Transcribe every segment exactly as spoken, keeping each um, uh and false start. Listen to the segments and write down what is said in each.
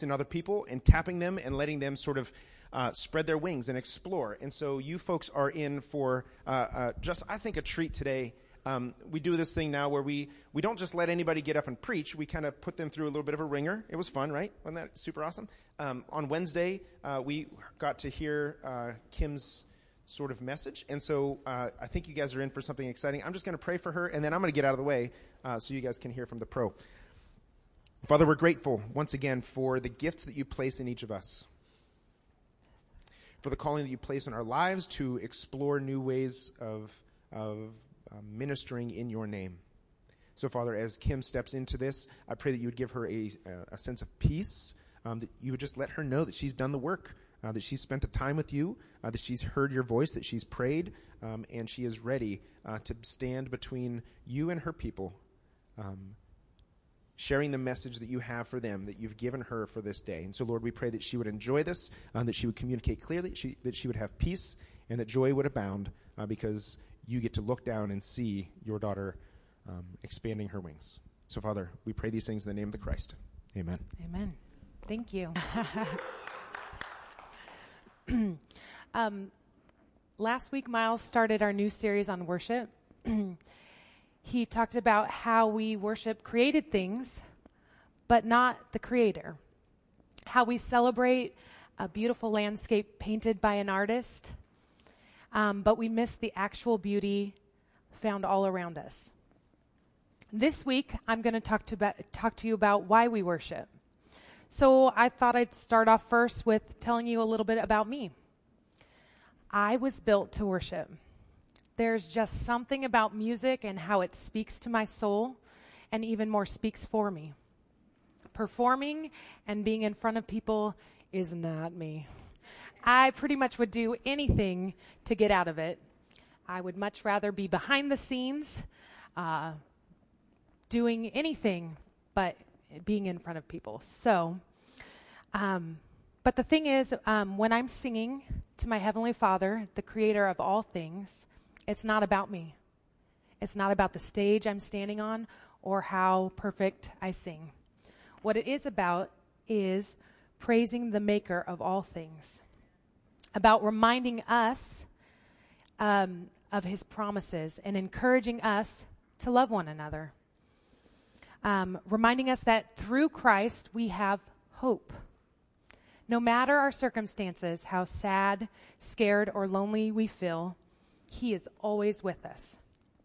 in other people and tapping them and letting them sort of uh, spread their wings and explore. And so you folks are in for uh, uh, just, I think, a treat today. Um, we do this thing now where we, we don't just let anybody get up and preach. We kind of put them through a little bit of a ringer. It was fun, right? Wasn't that super awesome? Um, on Wednesday, uh, we got to hear uh, Kim's sort of message. And so uh, I think you guys are in for something exciting. I'm just going to pray for her, and then I'm going to get out of the way uh, so you guys can hear from the pro. Father, we're grateful once again for the gifts that you place in each of us, for the calling that you place in our lives to explore new ways of of uh, ministering in your name. So, Father, as Kim steps into this, I pray that you would give her a, a sense of peace, um, that you would just let her know that she's done the work, uh, that she's spent the time with you, uh, that she's heard your voice, that she's prayed, um, and she is ready uh, to stand between you and her people, um, sharing the message that you have for them, that you've given her for this day. And so, Lord, we pray that she would enjoy this, um, that she would communicate clearly, she, that she would have peace, and that joy would abound uh, because you get to look down and see your daughter um, expanding her wings. So, Father, we pray these things in the name of the Christ. Amen. Amen. Thank you. um, last week, Miles started our new series on worship. He talked about how we worship created things, but not the creator. How we celebrate a beautiful landscape painted by an artist, um, but we miss the actual beauty found all around us. This week, I'm going to talk to ba- talk to you about why we worship. So I thought I'd start off first with telling you a little bit about me. I was built to worship. There's just something about music and how it speaks to my soul, and even more speaks for me. Performing and being in front of people is not me. I pretty much would do anything to get out of it. I would much rather be behind the scenes, uh, doing anything but being in front of people. So, um, but the thing is, um, when I'm singing to my Heavenly Father, the creator of all things, it's not about me. It's not about the stage I'm standing on or how perfect I sing. What it is about is praising the maker of all things, about reminding us um, of his promises and encouraging us to love one another, um, reminding us that through Christ we have hope. No matter our circumstances, how sad, scared, or lonely we feel, he is always with us.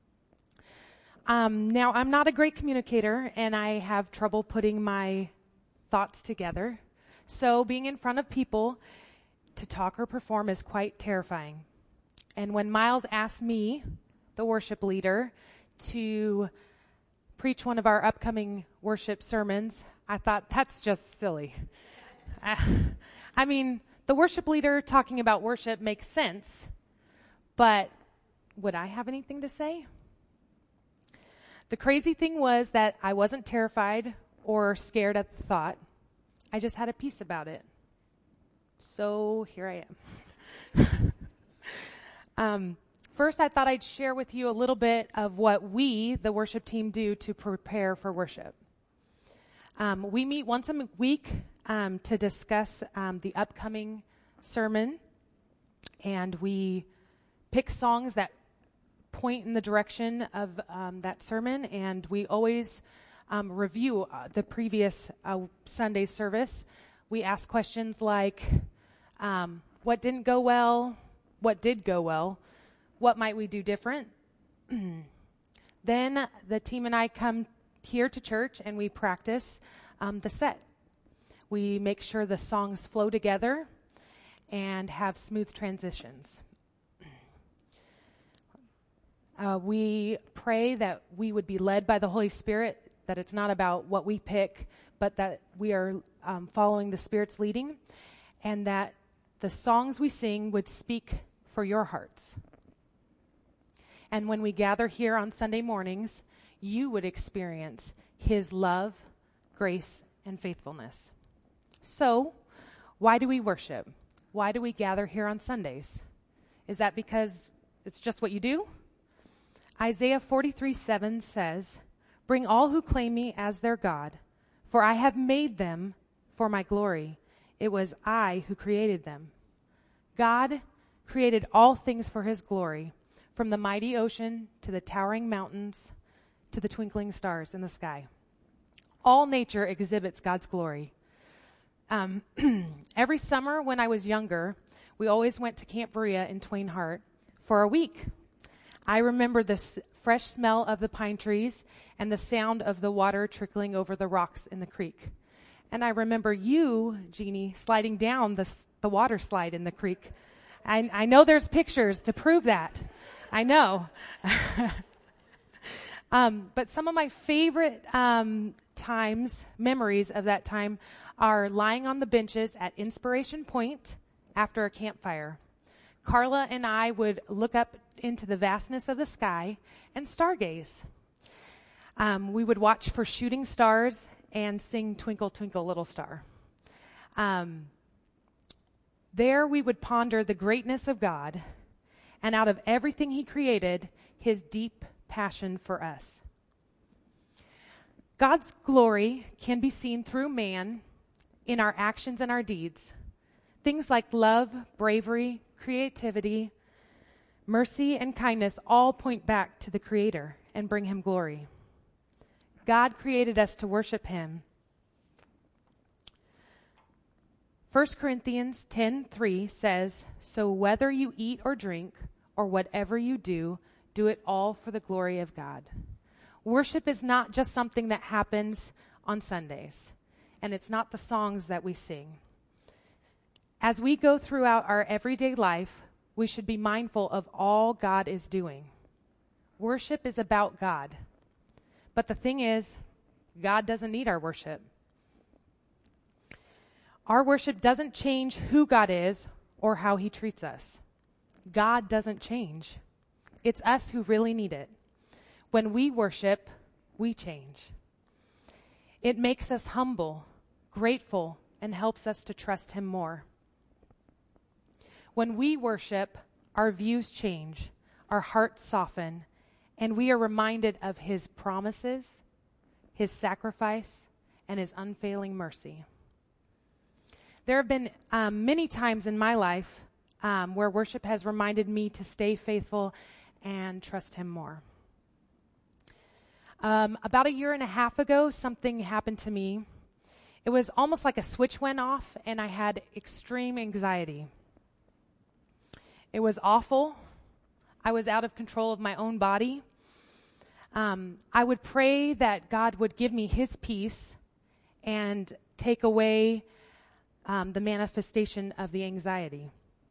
Um, now, I'm not a great communicator, and I have trouble putting my thoughts together. So being in front of people to talk or perform is quite terrifying. And when Miles asked me, the worship leader, to preach one of our upcoming worship sermons, I thought, that's just silly. Uh, I mean, the worship leader talking about worship makes sense, but would I have anything to say? The crazy thing was that I wasn't terrified or scared at the thought. I just had a peace about it. So here I am. um, first, I thought I'd share with you a little bit of what we, the worship team, do to prepare for worship. Um, we meet once a week um, to discuss um, the upcoming sermon, and we pick songs that point in the direction of um, that sermon, and we always um, review uh, the previous uh, Sunday service. We ask questions like, um, what didn't go well? What did go well? What might we do different? Then the team and I come here to church and we practice um, the set. We make sure the songs flow together and have smooth transitions. Uh, we pray that we would be led by the Holy Spirit, that it's not about what we pick, but that we are um, following the Spirit's leading, and that the songs we sing would speak for your hearts. And when we gather here on Sunday mornings, you would experience his love, grace, and faithfulness. So, why do we worship? Why do we gather here on Sundays? Is that because it's just what you do? Isaiah forty-three seven says, "Bring all who claim me as their God, for I have made them for my glory. It was I who created them. God created all things for his glory, from the mighty ocean to the towering mountains to the twinkling stars in the sky. All nature exhibits God's glory. Um, every summer when I was younger, we always went to Camp Berea in Twain Harte for a week. I remember the s- fresh smell of the pine trees and the sound of the water trickling over the rocks in the creek. And I remember you, Jeannie, sliding down the, s- the water slide in the creek. I, I know there's pictures to prove that. I know. um, but some of my favorite um, times, memories of that time, are lying on the benches at Inspiration Point after a campfire. Carla and I would look up into the vastness of the sky and stargaze. Um, we would watch for shooting stars and sing Twinkle, Twinkle, Little Star. Um, there we would ponder the greatness of God, and out of everything he created, his deep passion for us. God's glory can be seen through man in our actions and our deeds. Things like love, bravery, creativity, mercy, and kindness all point back to the Creator and bring him glory. God created us to worship him. First Corinthians ten three says, "So whether you eat or drink, or whatever you do, do it all for the glory of God." Worship is not just something that happens on Sundays, and it's not the songs that we sing. As we go throughout our everyday life, we should be mindful of all God is doing. Worship is about God. But the thing is, God doesn't need our worship. Our worship doesn't change who God is or how he treats us. God doesn't change. It's us who really need it. When we worship, we change. It makes us humble, grateful, and helps us to trust him more. When we worship, our views change, our hearts soften, and we are reminded of his promises, his sacrifice, and his unfailing mercy. There have been um, many times in my life um, where worship has reminded me to stay faithful and trust him more. Um, about a year and a half ago, something happened to me. It was almost like a switch went off, and I had extreme anxiety. It was awful. I was out of control of my own body. Um, I would pray that God would give me his peace and take away um, the manifestation of the anxiety.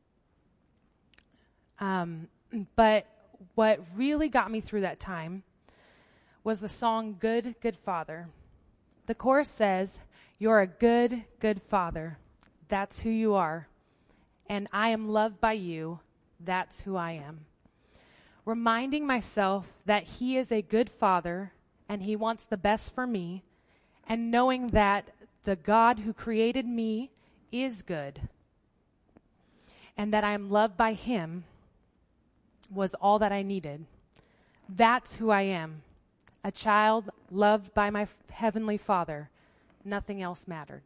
Um, but what really got me through that time was the song, "Good, Good Father." The chorus says, "You're a good, good father. That's who you are. And I am loved by you. That's who I am." Reminding myself that he is a good father and he wants the best for me, and knowing that the God who created me is good and that I am loved by him was all that I needed. That's who I am. A child loved by my f- heavenly Father. Nothing else mattered.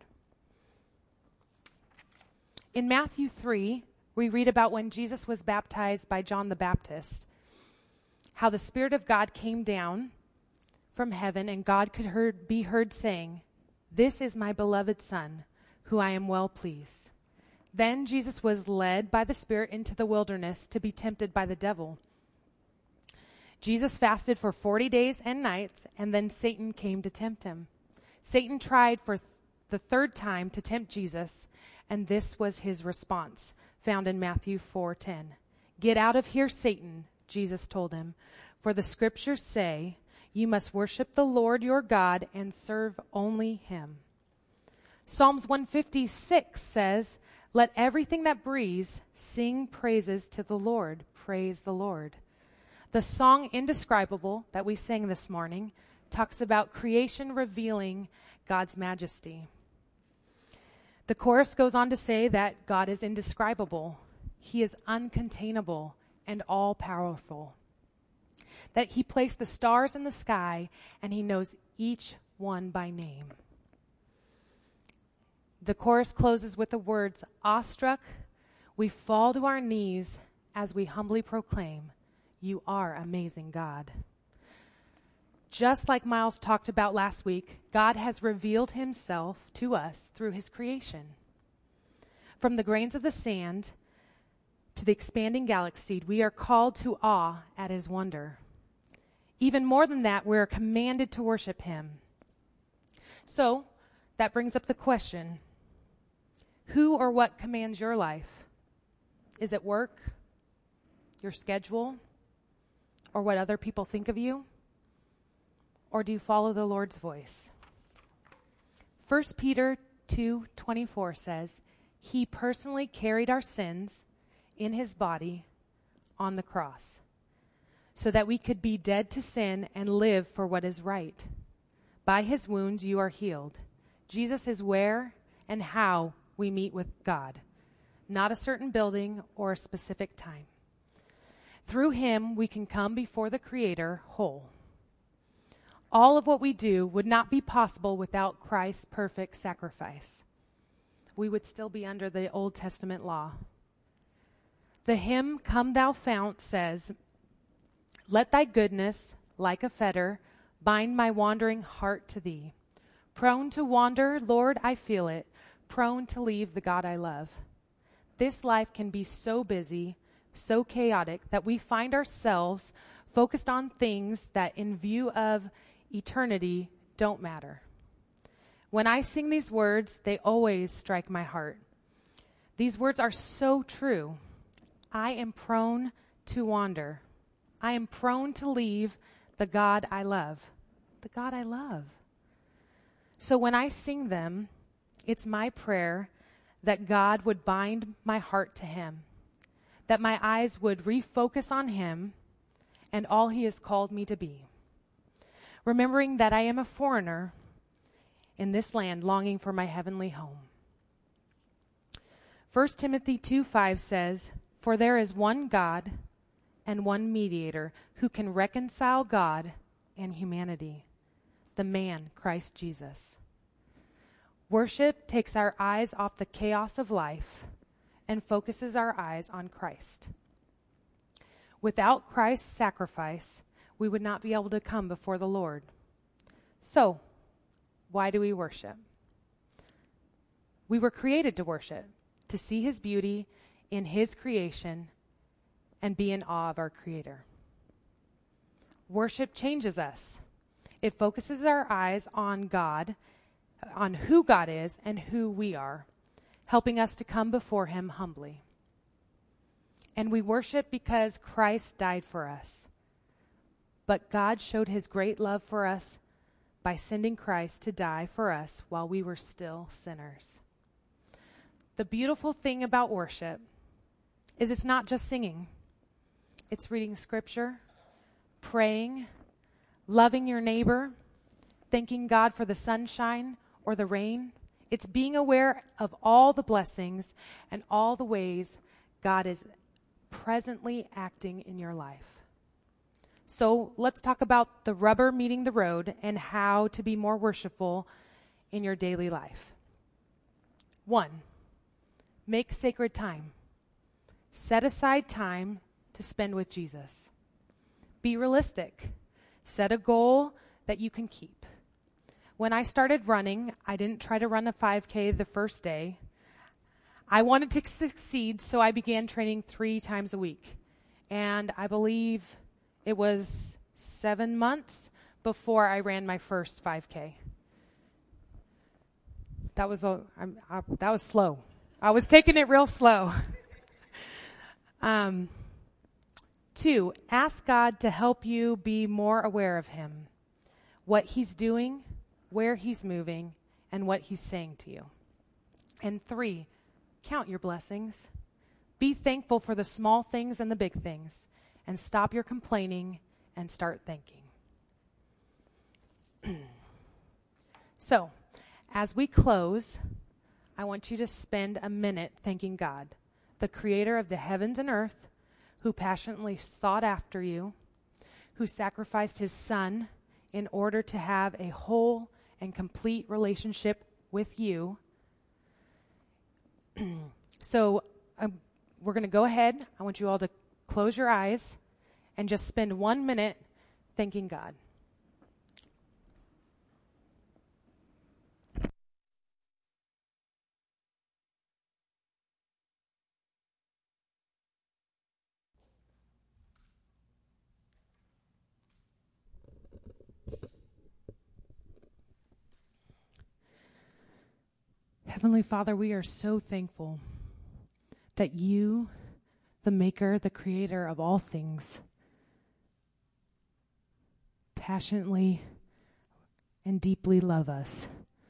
In Matthew three, we read about when Jesus was baptized by John the Baptist, how the Spirit of God came down from heaven and God could heard, be heard saying, "This is my beloved Son, who I am well pleased." Then Jesus was led by the Spirit into the wilderness to be tempted by the devil. Jesus fasted for forty days and nights, and then Satan came to tempt him. Satan tried for th- the third time to tempt Jesus, and this was his response, found in Matthew four ten. "Get out of here, Satan," Jesus told him, "for the scriptures say, you must worship the Lord your God and serve only him." Psalms one fifty-six says, "Let everything that breathes sing praises to the Lord." Praise the Lord. The song Indescribable that we sang this morning talks about creation revealing God's majesty. The chorus goes on to say that God is indescribable. He is uncontainable and all-powerful. That he placed the stars in the sky and he knows each one by name. The chorus closes with the words, awestruck, we fall to our knees as we humbly proclaim, you are amazing, God. Just like Miles talked about last week, God has revealed himself to us through his creation. From the grains of the sand to the expanding galaxy, we are called to awe at his wonder. Even more than that, we are commanded to worship him. So, that brings up the question, who or what commands your life? Is it work, your schedule, or what other people think of you? Or do you follow the Lord's voice? First Peter two twenty-four says, he personally carried our sins in his body on the cross, so that we could be dead to sin and live for what is right. By his wounds you are healed. Jesus is where and how we meet with God, not a certain building or a specific time. Through him, we can come before the Creator whole. All of what we do would not be possible without Christ's perfect sacrifice. We would still be under the Old Testament law. The hymn, Come Thou Fount, says, let thy goodness, like a fetter, bind my wandering heart to thee. Prone to wander, Lord, I feel it, prone to leave the God I love. This life can be so busy, so chaotic, that we find ourselves focused on things that in view of eternity don't matter. When I sing these words, they always strike my heart. These words are so true. I am prone to wander. I am prone to leave the God I love. The God I love. So when I sing them, it's my prayer that God would bind my heart to him, that my eyes would refocus on him and all he has called me to be. Remembering that I am a foreigner in this land longing for my heavenly home. First Timothy two five says, for there is one God and one mediator who can reconcile God and humanity, the man, Christ Jesus. Worship takes our eyes off the chaos of life and focuses our eyes on Christ. Without Christ's sacrifice, we would not be able to come before the Lord. So, why do we worship? We were created to worship, to see his beauty in his creation and be in awe of our Creator. Worship changes us. It focuses our eyes on God, on who God is and who we are, helping us to come before him humbly. And we worship because Christ died for us. But God showed his great love for us by sending Christ to die for us while we were still sinners. The beautiful thing about worship is it's not just singing. It's reading scripture, praying, loving your neighbor, thanking God for the sunshine or the rain. It's being aware of all the blessings and all the ways God is presently acting in your life. So let's talk about the rubber meeting the road and how to be more worshipful in your daily life. One, make sacred time. Set aside time to spend with Jesus. Be realistic. Set a goal that you can keep. When I started running, I didn't try to run a five K the first day. I wanted to succeed, so I began training three times a week. And I believe it was seven months before I ran my first five K. That was a I'm, I, that was slow. I was taking it real slow. um, two, ask God to help you be more aware of him, what he's doing, where he's moving, and what he's saying to you. And three, count your blessings. Be thankful for the small things and the big things, and stop your complaining and start thanking. So, as we close, I want you to spend a minute thanking God, the creator of the heavens and earth, who passionately sought after you, who sacrificed his son in order to have a whole and complete relationship with you, So um, we're going to go ahead. I want you all to close your eyes and just spend one minute thanking God. Heavenly Father, we are so thankful that you, the maker, the creator of all things, passionately and deeply love us.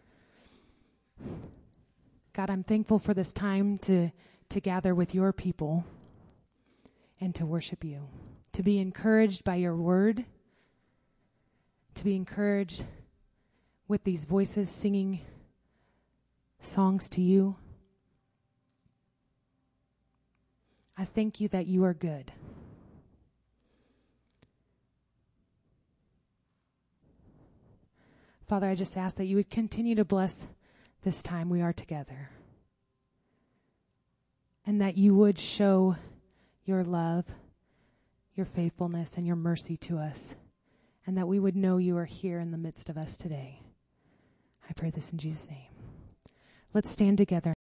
God, I'm thankful for this time to, to gather with your people and to worship you, to be encouraged by your word, to be encouraged with these voices singing songs to you. I thank you that you are good. Father, I just ask that you would continue to bless this time we are together, and that you would show your love, your faithfulness, and your mercy to us, and that we would know you are here in the midst of us today. I pray this in Jesus' name. Let's stand together.